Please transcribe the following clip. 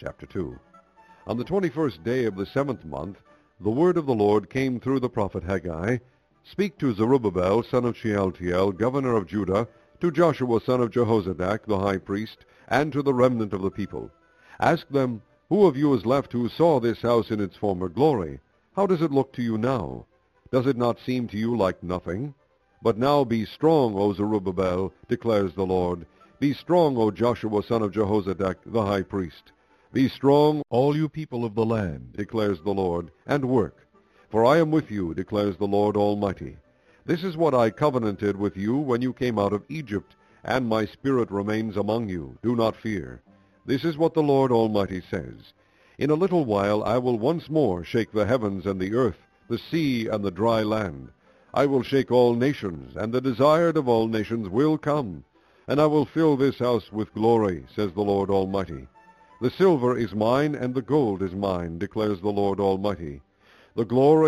Chapter 2. On the 21st day of the 7th month, the word of the Lord came through the prophet Haggai. Speak to Zerubbabel, son of Shealtiel, governor of Judah, to Joshua, son of Jehozadak, the high priest, and to the remnant of the people. Ask them, who of you is left who saw this house in its former glory? How does it look to you now? Does it not seem to you like nothing? But now be strong, O Zerubbabel, declares the Lord. Be strong, O Joshua, son of Jehozadak, the high priest. Be strong, all you people of the land, declares the Lord, and work. For I am with you, declares the Lord Almighty. This is what I covenanted with you when you came out of Egypt, and my spirit remains among you. Do not fear. This is what the Lord Almighty says. In a little while I will once more shake the heavens and the earth, the sea and the dry land. I will shake all nations, and the desired of all nations will come. And I will fill this house with glory, says the Lord Almighty. The silver is mine, and the gold is mine, declares the Lord Almighty. The glory